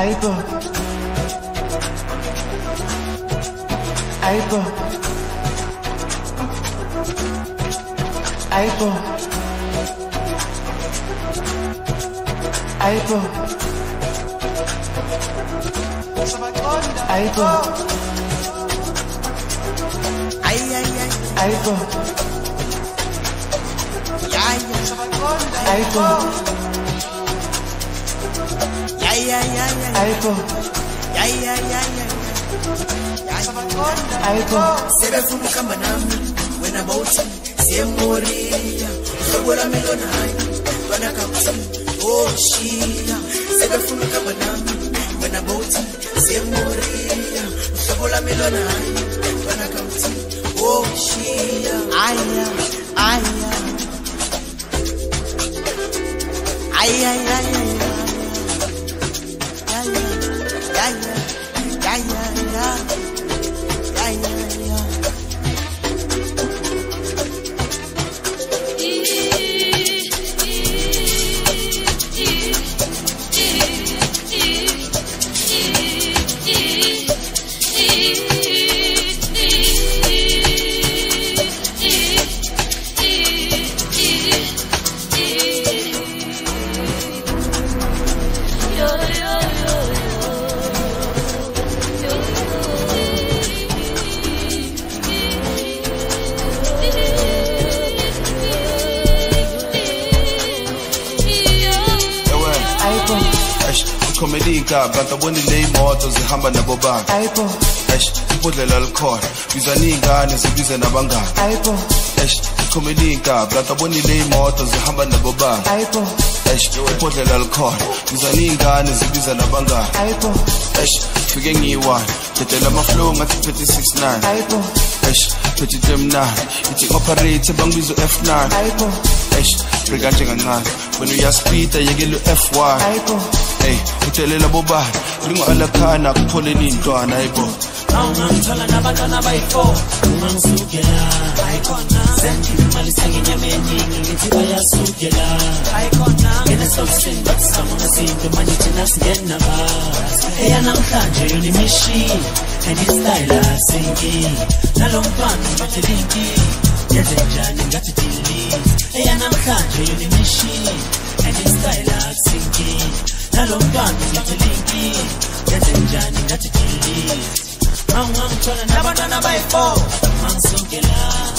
Aibo. Aibo. Aibo. Aibo. Aibo. Aibo. Aibo. Aibo. Aibo. Sebefuna ukuhamba nami wena bawuthi siyemoriya sobola milona hayi bana kathi oh shia sebefuna ukuhamba nami wena bawuthi siyemoriya sobola milona hayi bana kathi oh shia aya Bantu abonile imoto zihamba nabobani Aibo. Ibhodlela likhona biza ningane sibize nabangani Aibo. Ikhomelinka bantu abonile imoto zihamba nabobani Aibo. Ibhodlela likhona biza ningane sibize nabangani Aibo. Fike ngiyi-1 dedela amaflow ngathi 36-9 Aibo. Phethi temnani ithi operate bangibiza F9 Aibo. Brika njengancane wena uyaspita yekela u-F1 Aibo. Uthelela bobani lingo-alakhana kupholeni intwana ayibo Awungangithola nabantwana abayi-4 ungangisukela ayikhona sengikhipha imali senginyamenyi ngithi bayasukela ayikhona ngenesosini bathi samungasinto manje thina singenaba eyanamhlanje yona imishini and istyle asinki nalo mntwana ngibathelinki yenze njani ngathi delete eyanamhlanje yona imishini and istyle asinki nalo mntwana ngibathelinki yenze njani ngathi delete Awungangithola nabantwana abayi-4 ungangisukela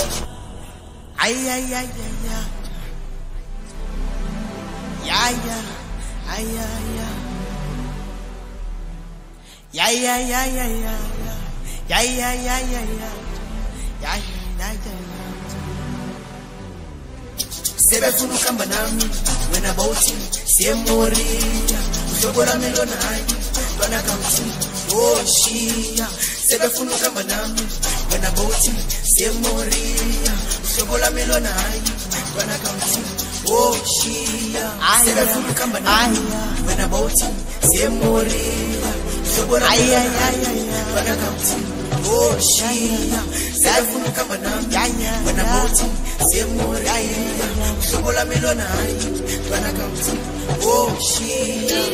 sebefuna ukuhamba nami wena bawuthi siyemoriya usobola milona hayi ntwana kathi oh shia sebefuna ukuhamba nami wena bawuthi siyemoriya usobola milona hayi ntwana kathi oh shia sebefuna ukuhamba nami wena bawuthi siyemoriya usobola milona hayi ntwana kathi oh shia sebefuna ukuhamba nami wena bawuthi siyemoriya usobola milona hayi ntwana kathi oh shia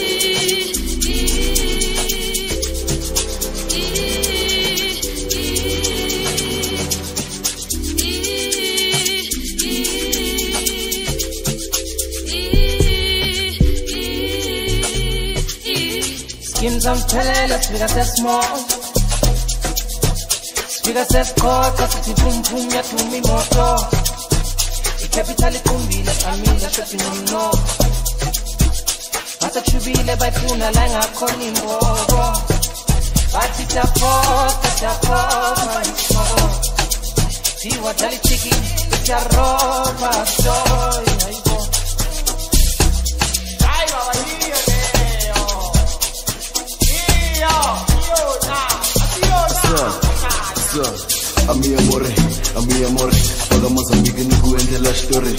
Skins I'm telling, speaker says small. Speaker says court, cause it's boom boom, ya to me motor. The capital is kumbile, family, shopping on no. Masa chubile, by tuna, lang, I call him over. But it's a fork, my soul. See what I chicken, it's a rover, joy, I go. Mi amore, paga Mozambique, nukuende la story.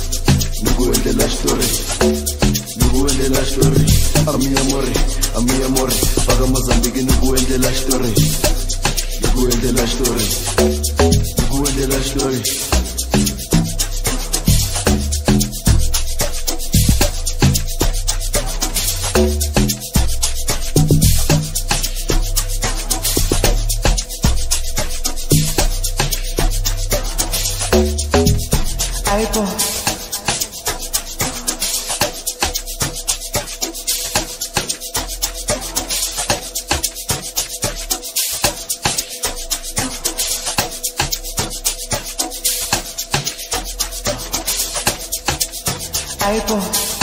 Mi amore, paga Mozambique, nukuende la story. Aibo. Aibo.